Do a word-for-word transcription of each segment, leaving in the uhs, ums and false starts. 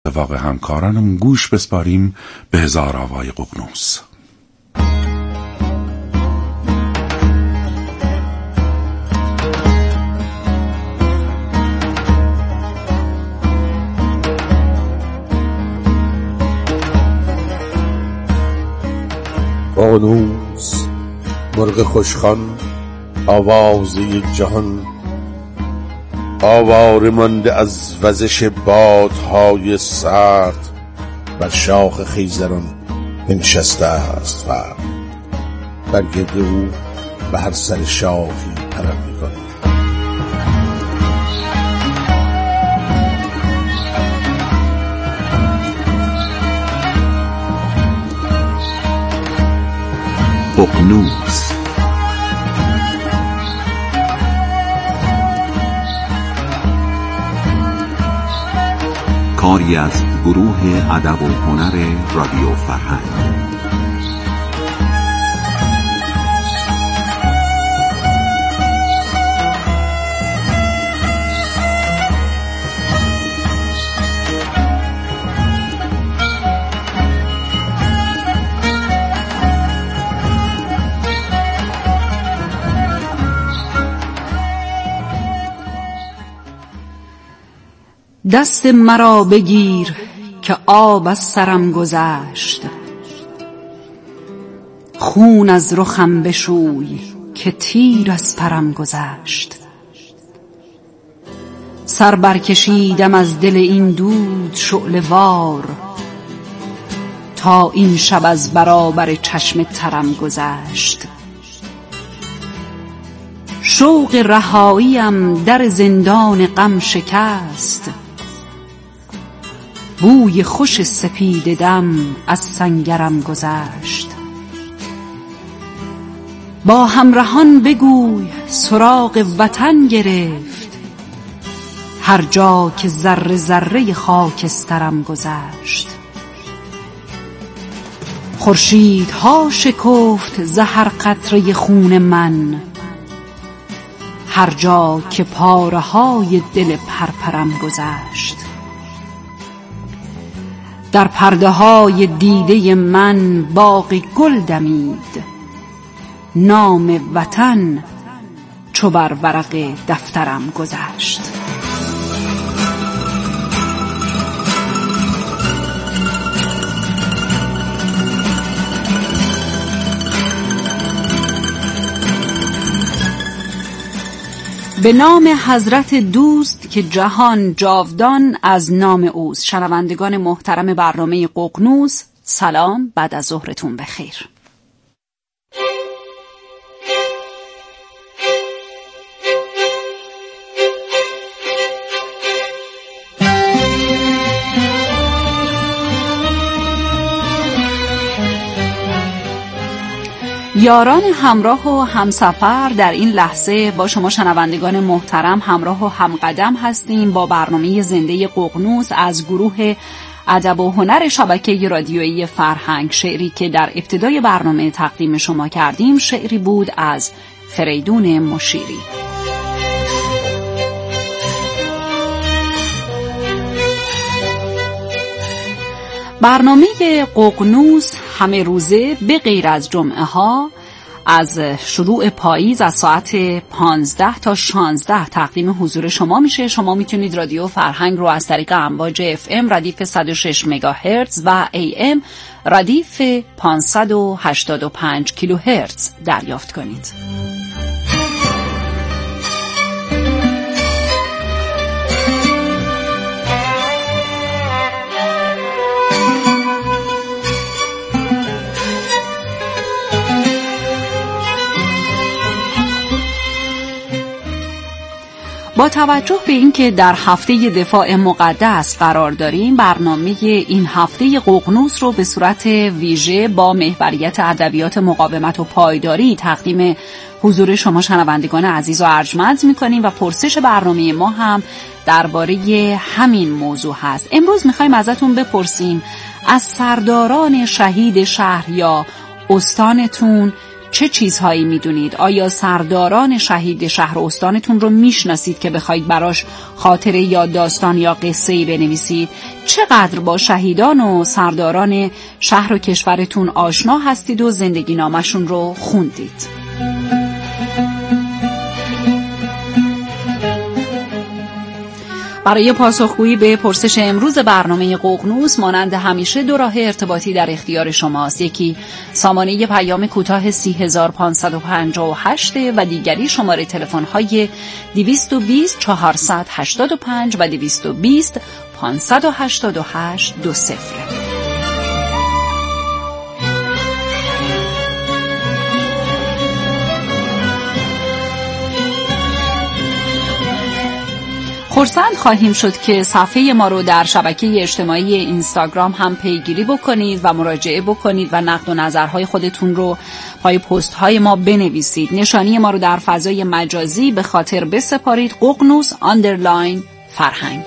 واقع همکارانم گوش بسپاریم به هزار آوای ققنوس. ققنوس مرغ خوشخوان، آوازه جهان، آواره مانده از وزش بادهای سرد، بر شاخ خیزران بنشسته است فرد، بر گرد او به هر سر شاخی پرندگان. ققنوس کاری از گروه ادب و هنر رادیو فرهنگ. دست مرا بگیر که آب از سرم گذشت، خون از رخم بشوی که تیر از پرم گذشت. سر برکشیدم از دل این دود شعله وار، تا این شب از برابر چشم ترم گذشت. شوق رهاییم در زندان غم شکست، بوی خوش سپید دم از سنگرم گذشت. با همراهان بگوی سراغ وطن گرفت، هر جا که ذره ذره خاکسترم گذشت. خورشیدها شکفت ز هر قطره خون من، هر جا که پاره های دل پرپرم گذشت. در پرده های دیده من باغ گل دمید، نام وطن چو بر ورق دفترم گذشت. به نام حضرت دوست که جهان جاودان از نام اوست. شنوندگان محترم برنامه ققنوس، سلام، بعد از ظهرتون بخیر. یاران همراه و همسفر در این لحظه با شما شنوندگان محترم همراه و همقدم هستیم با برنامه زنده ققنوس از گروه ادب و هنر شبکه رادیویی فرهنگ. شعری که در ابتدای برنامه تقدیم شما کردیم شعری بود از فریدون مشیری. برنامه ققنوس همه روزه به غیر از جمعه ها از شروع پاییز از ساعت پانزده تا شانزده تقدیم حضور شما میشه. شما میتونید رادیو فرهنگ رو از طریق امواج اف ام ردیف صد و شش مگاهرتز و ای ام ردیف پانصد و هشتاد و پنج کیلوهرتز دریافت کنید. با توجه به اینکه در هفته دفاع مقدس قرار داریم، برنامه این هفته ققنوس رو به صورت ویژه با محوریت ادبیات مقاومت و پایداری تقدیم حضور شما شنوندگان عزیز و ارجمند می‌کنیم و پرسش برنامه ما هم درباره همین موضوع هست. امروز می‌خوایم ازتون بپرسیم از سرداران شهید شهر یا استانتون چه چیزهایی میدونید؟ آیا سرداران شهید شهر و استانتون رو میشناسید که بخواید براش خاطره یا داستان یا قصه‌ای بنویسید؟ چقدر با شهیدان و سرداران شهر و کشورتون آشنا هستید و زندگی نامشون رو خوندید؟ برای پاسخگویی به پرسش امروز برنامه ققنوس مانند همیشه دو راه ارتباطی در اختیار شماست. یکی سامانه پیام کوتاه سی هزار پانصد و پنجاه و هشت و دیگری شماره تلفن های دویست و بیست چهارصد و هشتاد و پنج و دویست و بیست پانصد و هشتاد و هشت دو صفر. خرسند خواهیم شد که صفحه ما رو در شبکه اجتماعی اینستاگرام هم پیگیری بکنید و مراجعه بکنید و نقد و نظرهای خودتون رو پای پست های ما بنویسید. نشانی ما رو در فضای مجازی به خاطر بسپارید: ققنوس آندرلاین فرهنگ.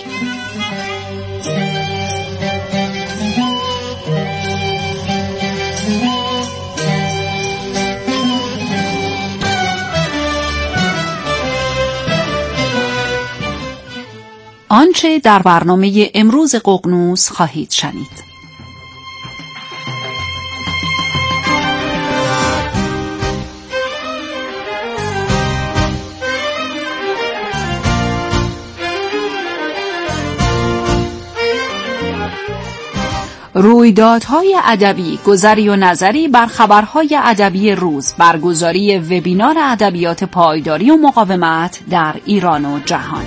آنچه در برنامه امروز ققنوس خواهید شنید. رویدادهای ادبی، گذری و نظری بر خبرهای ادبی روز، برگزاری وبینار ادبیات پایداری و مقاومت در ایران و جهان.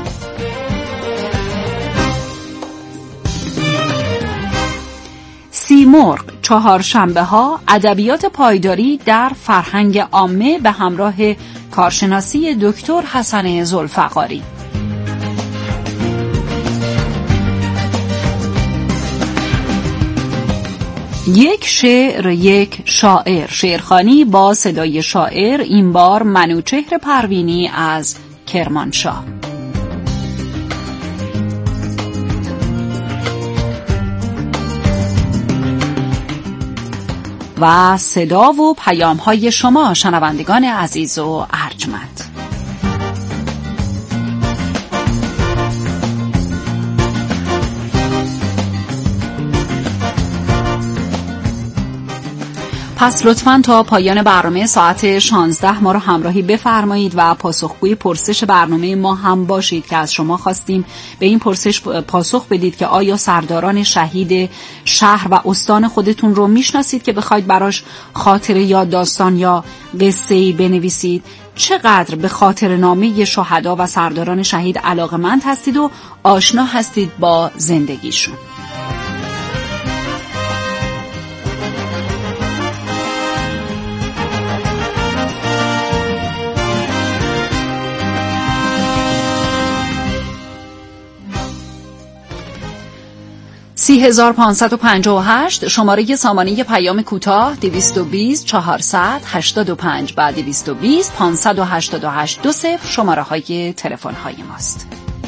سیمرغ، چهارشنبه ها ادبیات پایداری در فرهنگ عامه به همراه کارشناسی دکتر حسن ذوالفقاری. یک شعر یک شاعر، شعرخوانی با صدای شاعر، این بار منوچهر پروینی از کرمانشاه. و صدا و پیام های شما شنوندگان عزیز و ارجمند. پس لطفاً تا پایان برنامه ساعت شانزده ما رو همراهی بفرمایید و پاسخگوی پرسش برنامه ما هم باشید که از شما خواستیم به این پرسش پاسخ بدید که آیا سرداران شهید شهر و استان خودتون رو میشناسید که بخواید براش خاطره یا داستان یا قصه‌ای بنویسید؟ چقدر به خاطر نامه شهدا و سرداران شهید علاقه‌مند هستید و آشنا هستید با زندگیشون؟ سی هزار پانصد و پنجاه و هشت شماره سامانه پیام کوتاه، دویست و بیست چهارصد و هشتاد و پنج و دویست و بیست پانصد و هشتاد و هشت دو صفر شماره های تلفن های ماست.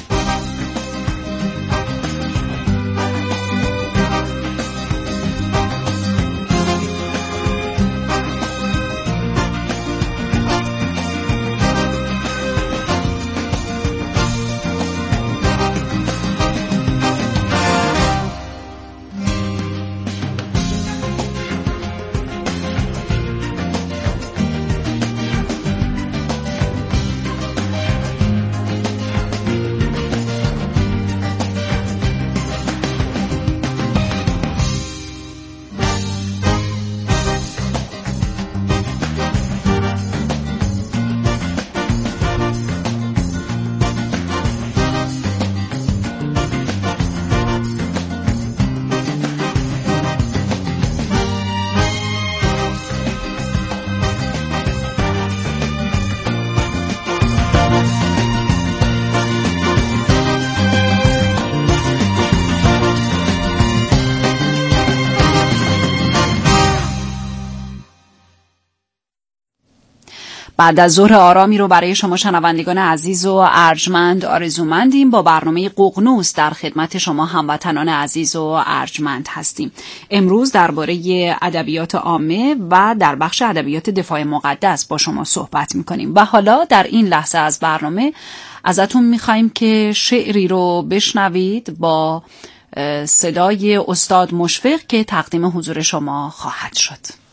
بعد از ظهر آرامی رو برای شما شنوندگان عزیز و ارجمند آرزومندیم. با برنامه ققنوس در خدمت شما هموطنان عزیز و ارجمند هستیم. امروز درباره ادبیات عامه و در بخش ادبیات دفاع مقدس با شما صحبت می‌کنیم. و حالا در این لحظه از برنامه ازتون می‌خوایم که شعری رو بشنوید با صدای استاد مشفق که تقدیم حضور شما خواهد شد.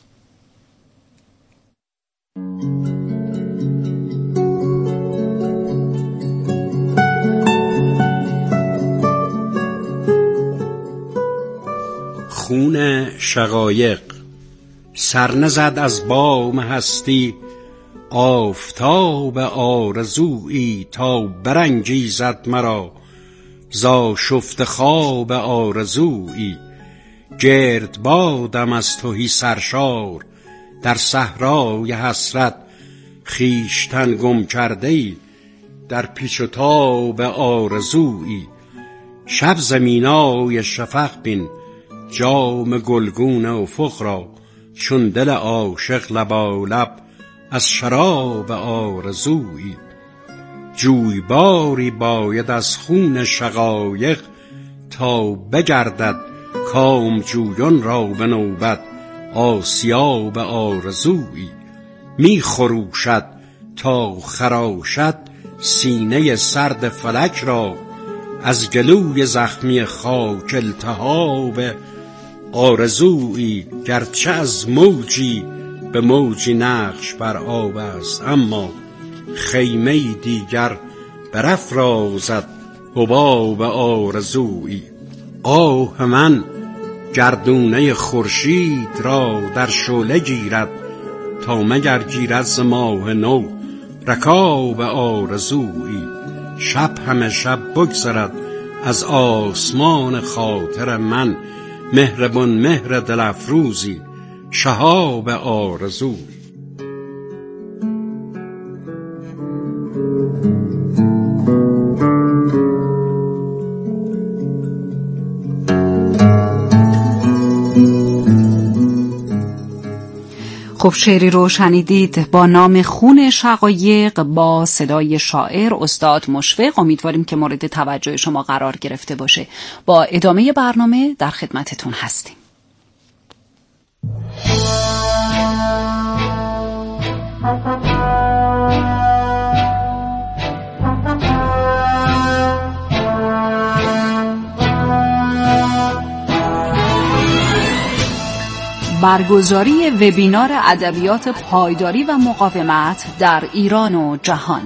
خون شقایق سر نزد از بام هستی، آفتاب آرزویی تا برانگیزد مرا زآشفته خواب آرزویی. گرد بادم از تهی سرشار در صحرای حسرت، خویشتن گم کرده ای در پیچ و تاب آرزویی. شب زمینای شفق بین جام گلگون افق را، چون دل عاشق لبالب از شراب آرزویی. جویباری باید از خون شقایق تا بگردد کام جویان را به نوبت آسیاب آرزویی. می خروشد تا خراشد سینه سرد فلک را، از گلوی زخمی خاک التهاب آرزویی. گرچه از موجی به موجی نقش بر آب است، اما خیمه دیگر برافرازد حباب آرزویی. آه من گردونه خورشید را در شعله گیرد، تا مگر گیرد ز ماه نو رکاب آرزویی. شب همه شب بگذرد از آسمان خاطر من، مهربان مهر دل افروزی شهاب آرزویی. خب شعری رو شنیدید با نام خون شقایق با صدای شاعر استاد مشفق. امیدواریم که مورد توجه شما قرار گرفته باشه. با ادامه برنامه در خدمتتون هستیم. برگزاری وبینار ادبیات پایداری و مقاومت در ایران و جهان.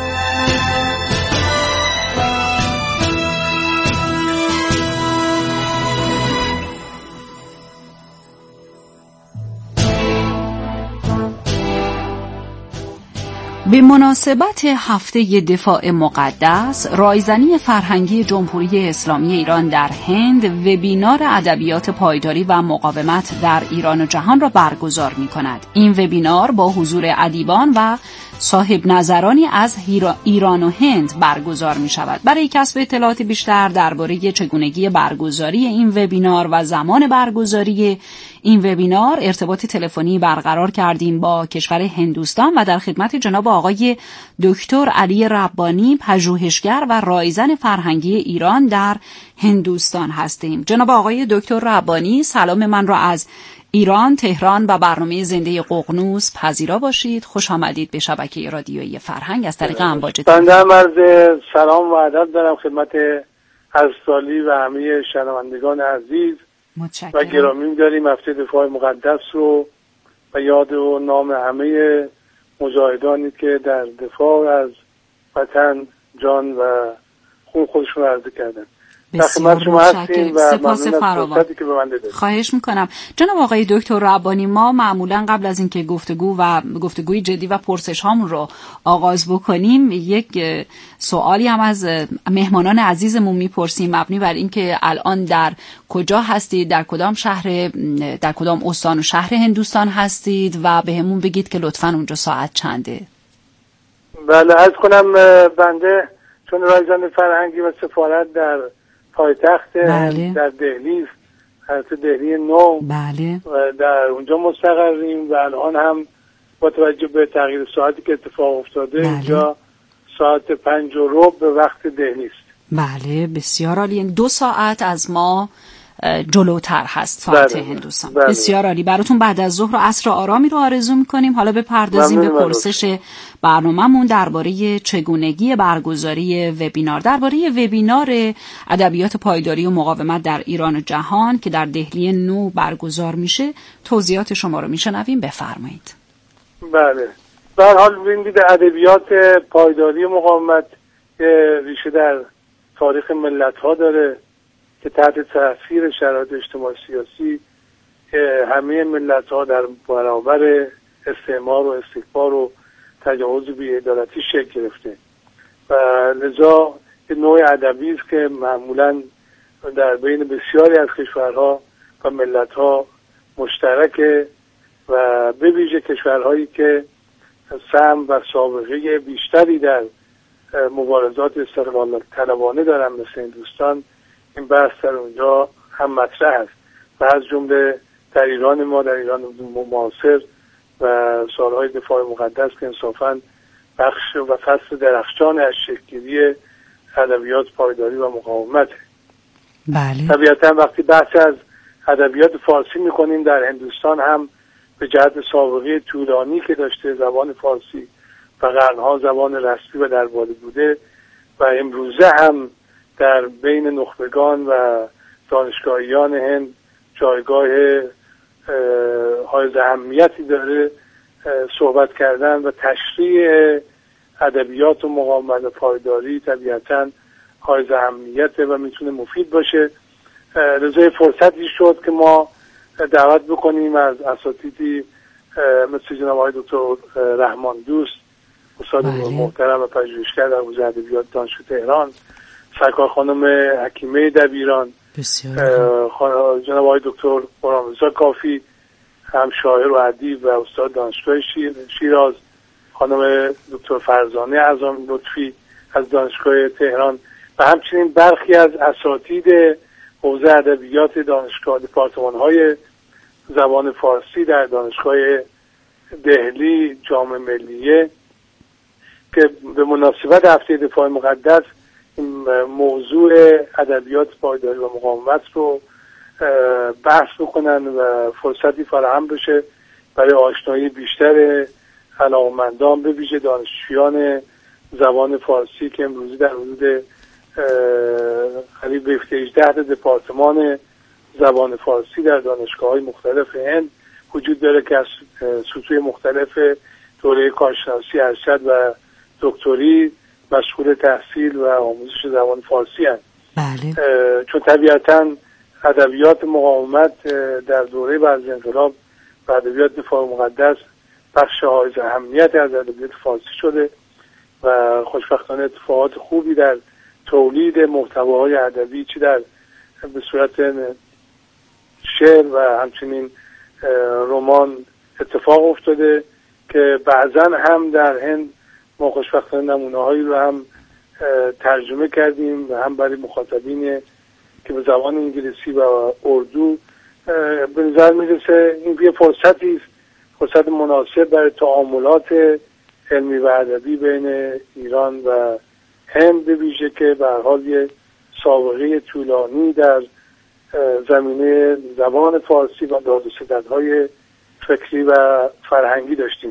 به مناسبت هفته دفاع مقدس، رایزنی فرهنگی جمهوری اسلامی ایران در هند وبینار ادبیات پایداری و مقاومت در ایران و جهان را برگزار می‌کند. این وبینار با حضور ادیبان و صاحب نظرانی از ایران و هند برگزار می شود. برای کسب اطلاعات بیشتر درباره چگونگی برگزاری این وبینار و زمان برگزاری این وبینار ارتباط تلفنی برقرار کردیم با کشور هندوستان و در خدمت جناب آقای دکتر علی ربانی، پژوهشگر و رایزن فرهنگی ایران در هندوستان هستیم. جناب آقای دکتر ربانی، سلام من را از ایران، تهران و برنامه زنده ققنوس پذیرا باشید. خوش آمدید به شبکه رادیویی فرهنگ از طریق امواج. بنده هم عرض سلام و ادب دارم خدمت ارسالی و همه شنوندگان عزیز متشکرم. و گرامی داریم هفته دفاع مقدس رو و یاد و نام همه مجاهدانی که در دفاع از وطن جان و خون خودشون رو عرضه کردن. بسیار متشکرم. سپاس فراوان. خواهش میکنم. جناب آقای دکتر ربانی، ما معمولا قبل از اینکه گفتگو و گفتگوی جدی و پرسش هامون رو آغاز بکنیم یک سوالی هم از مهمانان عزیزمون میپرسیم مبنی بر اینکه الان در کجا هستید، در کدام شهر، در کدام استان و شهر هندوستان هستید و بهمون بگید که لطفاً اونجا ساعت چنده. بله، عرض کنم بنده چون رایزن فرهنگی و سفارت در پایتخت بله. در دهلی است، حالت دهلی نو بله. و در اونجا مستقریم و الان هم با توجه به تغییر ساعتی که اتفاق افتاده بله. اینجا ساعت پنج و ربع به وقت دهلی است. بله، بسیار عالی. دو ساعت از ما جلوتر هست ساعت بله. هندوستان. بله. بسیار عالی. براتون بعد از ظهر و عصر آرامی رو آرزو میکنیم. حالا بپردازیم به پرسش برنامه‌مون درباره چگونگی برگزاری وبینار، درباره وبینار ادبیات پایداری و مقاومت در ایران و جهان که در دهلی نو برگزار میشه. توضیحات شما رو میشنویم، بفرمایید. بله، به هر حال ببینید ادبیات پایداری و مقاومت ریشه در تاریخ ملت‌ها داره که تحت تاثیر شرایط اجتماعی سیاسی همه ملت‌ها در برابر استعمار و استکبار و تجاوز بی‌عدالتی شکل گرفته و لذا نوع ادبی است که معمولاً در بین بسیاری از کشورها و ملت‌ها مشترکه و به ویژه کشورهایی که سهم و سابقه بیشتری در مبارزات استقلال طلبانه دارن مثل هندوستان، این بحث در اونجا هم مطرح است و از جمله در ایران ما، در ایران معاصر و سالهای دفاع مقدس که انصافاً بخش و فصل درخشان از شکل‌گیری ادبیات پایداری و مقاومت. بله. طبیعتاً وقتی بحث از ادبیات فارسی می‌کنیم در هندوستان هم به جهت سابقه طولانی که داشته زبان فارسی و قرنها زبان رسمی و درباره بوده و امروزه هم در بین نخبگان و دانشگاهیان هند جایگاه های اهمیتی داره، صحبت کردن و تشریح ادبیات و مقاومت پایداری طبیعتاً های اهمیته و میتونه مفید باشه. لذا فرصتی شد که ما دعوت بکنیم از اساتیدی مثل جناب آقای دکتر رحمان دوست، استاد محترم و پژوهشگر در حوزه ادبیات دانشگاه تهران، سرکار خانم حکیمه دبیران، جناب آقای دکتر غلامرضا کافی، هم شاعر و ادیب و استاد دانشگاه شیر، شیراز، خانم دکتر فرزانه اعظم لطفی از دانشگاه تهران و همچنین برخی از اساتید حوزه ادبیات دانشگاه دپارتمان‌های زبان فارسی در دانشگاه دهلی جامعه ملیه که به مناسبت هفته دفاع مقدس موضوع ادبیات پایداری و مقاومت رو بحث بکنن و فرصتی فراهم بشه برای آشنایی بیشتر علاقه‌مندان به ویژه دانشجویان زبان فارسی که امروزی در حدود قریب به هجده دپارتمان زبان فارسی در دانشگاه‌های مختلف هند وجود داره که از سطوح مختلف دوره کارشناسی ارشد و دکتری مشغول تحصیل و آموزش زبان فارسی هستند. بله. چون طبیعتاً ادبیات مقاومت در دوره بعد از انقلاب و ادبیات دفاع مقدس بخش حائز اهمیت از ادبیات فارسی شده و خوشبختانه اتفاقات خوبی در تولید محتواهای ادبی چه در به صورت شعر و همچنین رمان اتفاق افتاده که بعضا هم در هند ما خوشبختانه نمونه‌هایی رو هم ترجمه کردیم و هم برای مخاطبین که به زبان انگلیسی و اردو به نظر میرسه این یه فرصتی است، فرصت مناسب برای تعاملات علمی و ادبی بین ایران و هند به ویژه که به هر حال یه سابقه طولانی در زمینه زبان فارسی و داد و ستدهای فکری و فرهنگی داشتیم.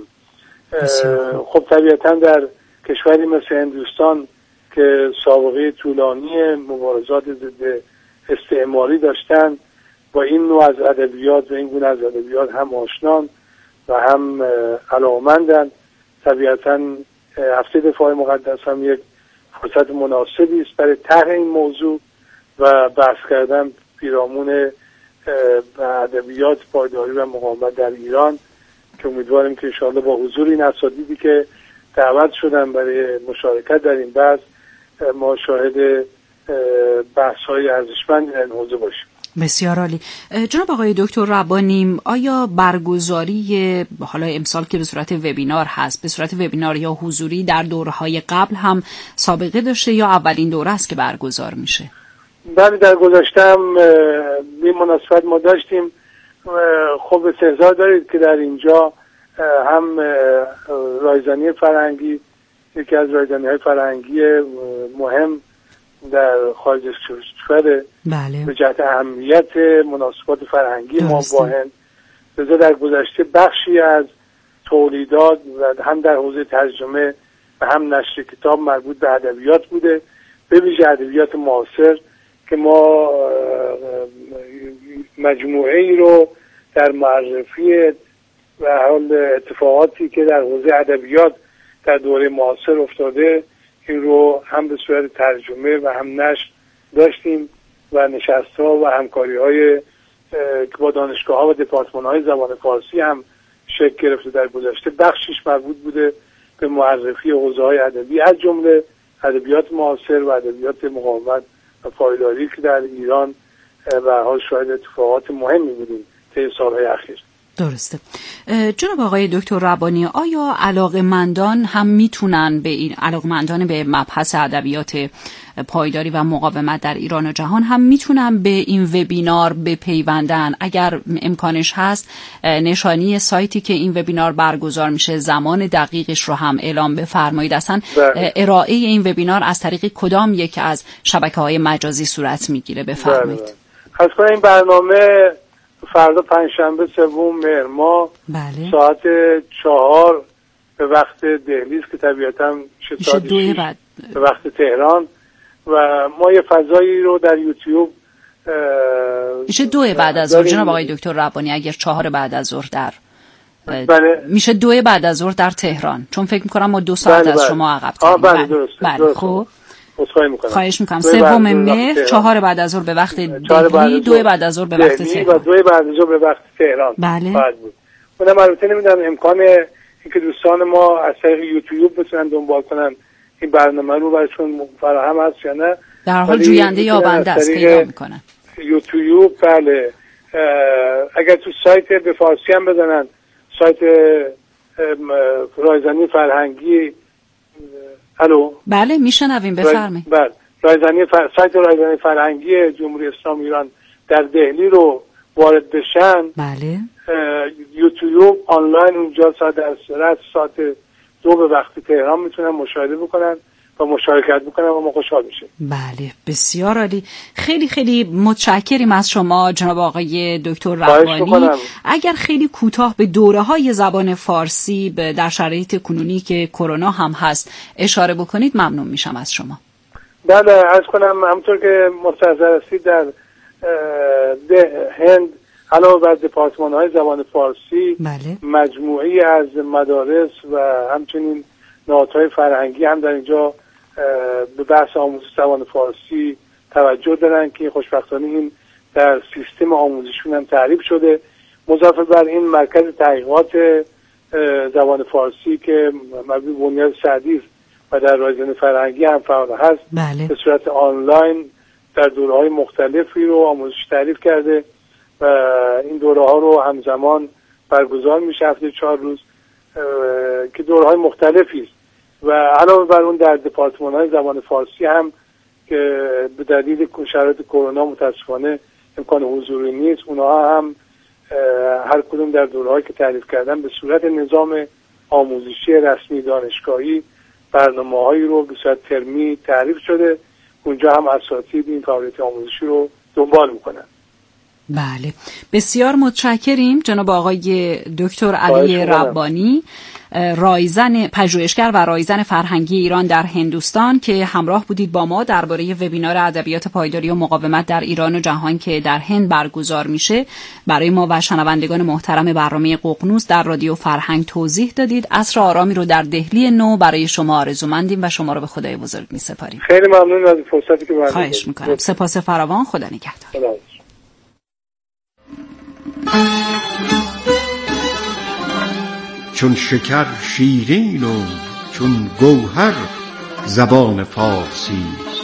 خب طبیعتا در کشوری مثل هندوستان که سابقه طولانی مبارزات ضد استعماری داشتن با این نوع از ادبیات و این گونه از ادبیات هم آشنان و هم علاقه‌مندن، طبیعتا هفته دفاع مقدس هم یک فرصت مناسبی است برای طرح این موضوع و بحث کردن پیرامون ادبیات پایداری و مقاومت در ایران که امیدواریم که انشاءالله با حضور این اساتیدی که دعوت شدن برای مشارکت در این بحث ما شاهد بحث‌های ارزشمندی در این حوزه باشیم. بسیار عالی. جناب آقای دکتر ربانی، آیا برگزاری حالا امسال که به صورت وبینار هست، به صورت وبینار یا حضوری در دوره‌های قبل هم سابقه داشته یا اولین دوره است که برگزار میشه؟ بله، در گذشته هم به مناسبت ما داشتیم. خب استحضار دارید که در اینجا هم رایزنی فرهنگی یکی از رایزنی‌های فرهنگی مهم در خارج از کشور بله. به جهت اهمیت مناسبات فرهنگی ما با هند، لذا در گذشته بخشی از تولیدات و هم در حوزه ترجمه و هم نشر کتاب مربوط به ادبیات بوده، به ویژه ادبیات معاصر که ما مجموعه ای رو در معرفی و حال اتفاقاتی که در حوزه ادبیات در دوره معاصر افتاده این رو هم به صورت ترجمه و هم نشر داشتیم و نشست‌ها و همکاری‌های که با دانشگاه‌ها و دپارتمان‌های زبان فارسی هم شکل گرفته در گذشته. بخشش مربوط بوده به معرفی حوزه‌های ادبی از جمله ادبیات معاصر و ادبیات مقاومت و پایداری که در ایران به هر حال شاهد اتفاقات مهمی بودیم طی سال‌های اخیر. درسته. جناب آقای دکتر ربانی، آیا علاقه‌مندان هم میتونن به این علاقه‌مندان به مبحث ادبیات پایداری و مقاومت در ایران و جهان هم میتونن به این وبینار بپیوندن؟ اگر امکانش هست نشانی سایتی که این وبینار برگزار میشه، زمان دقیقش رو هم اعلام بفرمایید. اصلا ارائه این وبینار از طریق کدام یک از شبکه‌های مجازی صورت میگیره بفرمایید. خاص کنم این برنامه فردا پنجشنبه سوم مهر ماه بله. ساعت چهار به وقت دهلی است که طبیعتاً میشه ساعت شش بعد به وقت تهران و ما یه فضایی رو در یوتیوب میشه دو بعد از ظهر جناب آقای دکتر ربانی، اگر چهار بعد از ظهر در بله. میشه دو بعد از ظهر در تهران، چون فکر میکنم ما دو ساعت بله از بله. شما عقب تریم. بله. بله درست. بله. درست. خب میکنم. خواهش میکنم سوم مهر چهار بعد از ظهر به وقت دهلی، دو بعد از ظهر به وقت تهران و دو بعد از ظهر به وقت تهران بله. باید بود. اونم البته نمیدونم امکان اینکه دوستان ما از طریق یوتیوب بتونن دنبال کنن این برنامه رو براشون فراهم هست یا نه. در حال جوینده یابنده است پیدا میکنن یوتیوب. بله اگر تو سایت به فارسی هم بزنن، سایت رایزنی فرهنگی. الو بله میشنویم بفرمایید. بله رایزنی فر... سایت رایزنی فرهنگی جمهوری اسلامی ایران در دهلی رو وارد بشن. بله یوتیوب آنلاین اونجا ساعت در ساعت دو به وقت تهران میتونن مشاهده بکنن و مشارکت بکنن و ما خوشحال میشیم. بله بسیار عالی. خیلی خیلی متشکریم از شما جناب آقای دکتر ربانی. اگر خیلی کوتاه به دوره‌های زبان فارسی در شرایط کنونی که کرونا هم هست اشاره بکنید ممنون میشم از شما. بله عرض کنم همونطور که مستحضر هستید در هند علاوه بر دپارتمان‌های زبان فارسی بله. مجموعی از مدارس و همچنین نهادهای فرهنگی هم در اینجا به بحث آموزش زبان فارسی توجه دارن که خوشبختانه این در سیستم آموزشیشون هم تعریف شده. مضافه بر این مرکز تحقیقات زبان فارسی که مربوط به بنیاد سعدی و در رایزنی فرهنگی هم فعال هست بله. به صورت آنلاین در دوره‌های مختلفی رو آموزش تعریف کرده و این دوره‌ها رو همزمان برگزار میشه هفته چهار روز که دوره‌های مختلفی است و علاوه بر اون در دپارتمان‌های زبان فارسی هم که به دلیل شرایط کرونا متاسفانه امکان حضوری نیست، اونها هم هر کدوم در دوره‌هایی که تعریف کردن به صورت نظام آموزشی رسمی دانشگاهی برنامه‌هایی رو به صورت ترمی تعریف شده. اونجا هم اساتید این فعالیت آموزشی رو دنبال میکنن. بله بسیار متشکریم جناب آقای دکتر علی ربانی، رایزن پژوهشگر و رایزن فرهنگی ایران در هندوستان که همراه بودید با ما درباره وبینار ادبیات پایداری و مقاومت در ایران و جهان که در هند برگزار میشه. برای ما و شنوندگان محترم برنامه ققنوس در رادیو فرهنگ توضیح دادید. عصر آرامی رو در دهلی نو برای شما آرزومندیم و شما رو به خدای بزرگ میسپاریم. خیلی ممنون از فرصتی که من خواهش میکنم. سپاس فراوان. خدا نگهدار. چون شکر شیرین و چون گوهر زبان فارسی،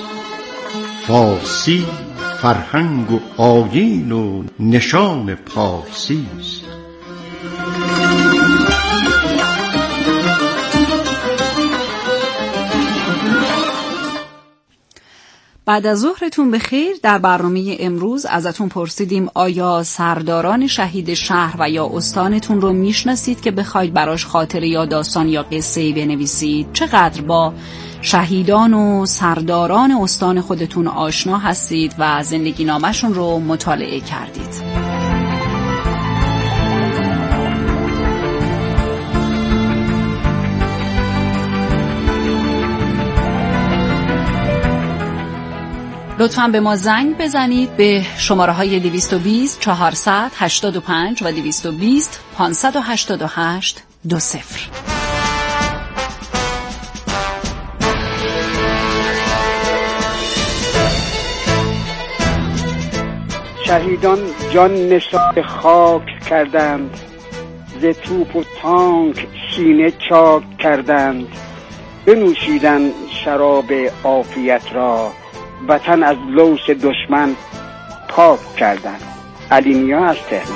فارسی فرهنگ و آیین و نشان پارسی است. بعد از ظهرتون بخیر. در برنامه امروز ازتون پرسیدیم آیا سرداران شهید شهر و یا استانتون رو میشناسید که بخواید براش خاطره یا داستان یا قصه‌ای بنویسید؟ چقدر با شهیدان و سرداران استان خودتون آشنا هستید و زندگی نامشون رو مطالعه کردید؟ لطفاً به ما زنگ بزنید به شماره های دویست و بیست چهارصد هشتاد و پنج و دویست و بیست پانصد و هشتاد و هشت دو صفر. شهیدان جان نثار خاک کردند، ز توپ و تانک سینه چاک کردند، بنوشیدند شراب عافیت را، وطن از لوث دشمن پاک کردند. علی نیا از تهران.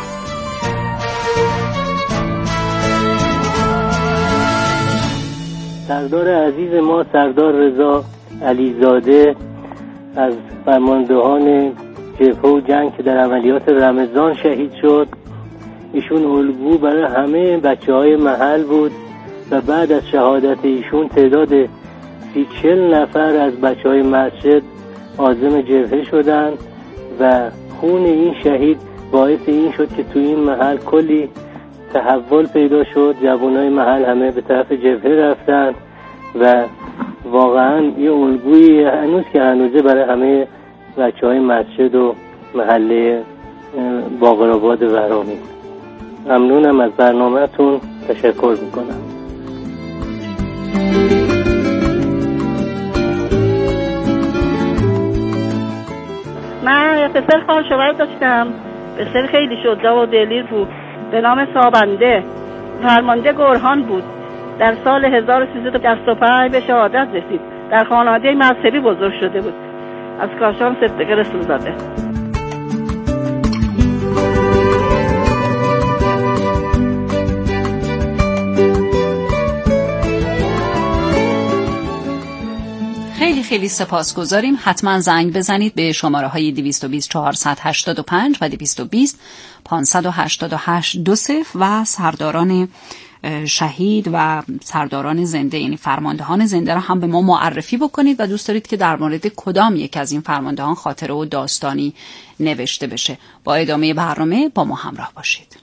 سردار عزیز ما سردار رضا علیزاده از فرماندهان جبهه و جنگ که در عملیات رمضان شهید شد، ایشون الگو برای همه بچه های محل بود و بعد از شهادت ایشون تعداد سی چل نفر از بچه های مسجد عازم جبهه شدن و خون این شهید باعث این شد که توی این محل کلی تحول پیدا شد. جوانای محل همه به طرف جبهه رفتن و واقعا یه الگویی هنوز که هنوزه برای همه بچه های مسجد و محله باقرآباد ورامین. ممنونم از برنامه‌تون، تشکر میکنم. من پسر خواهر شوهر داشتم، پسر خیلی شجاع و دلیر بود به نام سابنده، فرمانده گرهان بود. در سال هزار و سیصد و شصت و پنج به شهادت رسید. در خانواده مذهبی بزرگ شده بود، از کاشان صدیقه رسولزاده. خیلی خیلی سپاسگزاریم. حتما زنگ بزنید به شماره های دویست و بیست چهارصد هشتاد و پنج و دویست و بیست پانصد و هشتاد و هشت دو صفر و سرداران شهید و سرداران زنده، یعنی فرماندهان زنده را هم به ما معرفی بکنید و دوست دارید که در مورد کدام یک از این فرماندهان خاطره و داستانی نوشته بشه. با ادامه برنامه با ما همراه باشید.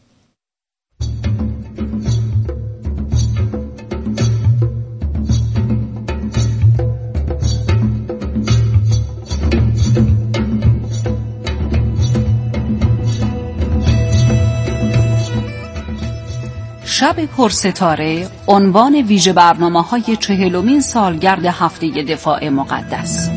شب پرستاره عنوان ویژه برنامه‌های چهلمین سالگرد هفته دفاع مقدس.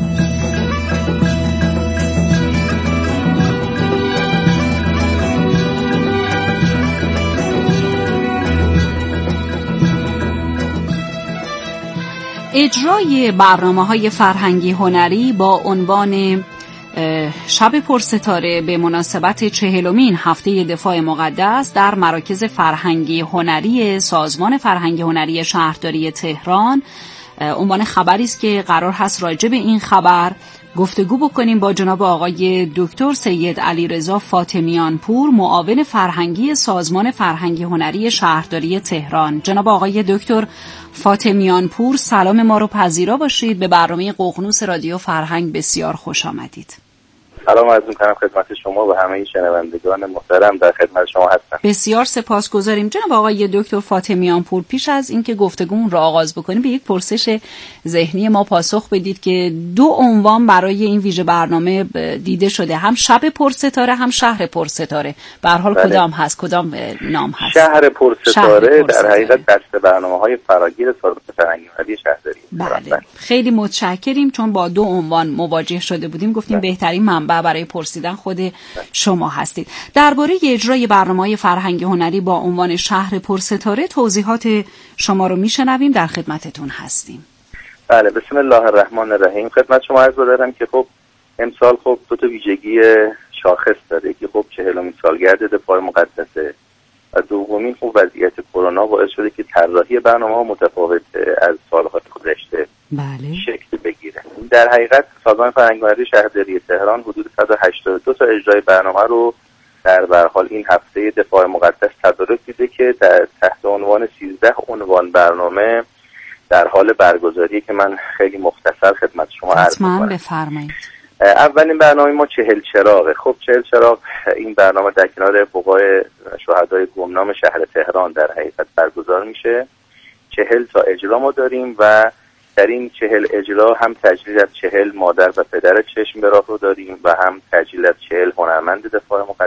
اجرای برنامه‌های فرهنگی هنری با عنوان شب پرستاره به مناسبت چهلمین هفته دفاع مقدس در مراکز فرهنگی هنری سازمان فرهنگی هنری شهرداری تهران عنوان خبری است که قرار هست راجع به این خبر گفتگو بکنیم با جناب آقای دکتر سید علیرضا فاطمیان پور، معاون فرهنگی سازمان فرهنگی هنری شهرداری تهران. جناب آقای دکتر فاطمیان پور، سلام ما رو پذیرا باشید. به برنامه ققنوس رادیو فرهنگ بسیار خوش آمدید. سلام عرض می‌کنم خدمت شما و همه شنوندگان محترم، در خدمت شما هستم. بسیار سپاسگزاریم. جناب آقای دکتر فاطمیان پور، پیش از اینکه گفتگومون را آغاز بکنیم به یک پرسش ذهنی ما پاسخ بدید که دو عنوان برای این ویژه برنامه دیده شده، هم شب پرستاره هم شهر پرستاره. به هر حال کدام هست، کدام نام هست؟ شهر پرستاره در حقیقت دسته برنامه‌های فراگیر سازمان فرهنگی هنری شهرداری. بله. خیلی متشکریم، چون با دو عنوان مواجه شده بودیم گفتیم بله. بهترین منبع برای پرسیدن خود شما هستید. درباره اجرای برنامه‌های فرهنگی هنری با عنوان شهر پرستاره توضیحات شما رو میشنویم، در خدمتتون هستیم. بله، بسم الله الرحمن الرحیم. خدمت شما عرض دارم که خب امسال خب دو تا ویژگی شاخص داره که خب چهلمین سالگرد دفاع مقدسه و دومین خب وضعیت کرونا باعث شده که طراحی برنامه‌ها متفاوت از سال‌های گذشته بله. شکل بگیره. در حقیقت سازمان فرهنگ و هنری شهرداری تهران حدود صد و هشتاد و دو تا اجرای برنامه رو در به هر حال این هفته دفاع مقدس تدارک دیده که در تحت عنوان سیزده عنوان برنامه در حال برگزاری که من خیلی مختصر خدمت شما عرض می‌کنم. حتما بفرمایید. اولین برنامه ما چهل چراغه. خب چهل چراغ این برنامه در کنار بقای شهدای گمنام شهر تهران در حقیقت برگزار میشه. چهل تا اجرا ما داریم و در این چهل اجرا هم تجلیل از چهل مادر و پدر چشم به راه رو داریم و هم تجلیل از چهل هنرمند دفاع مقدس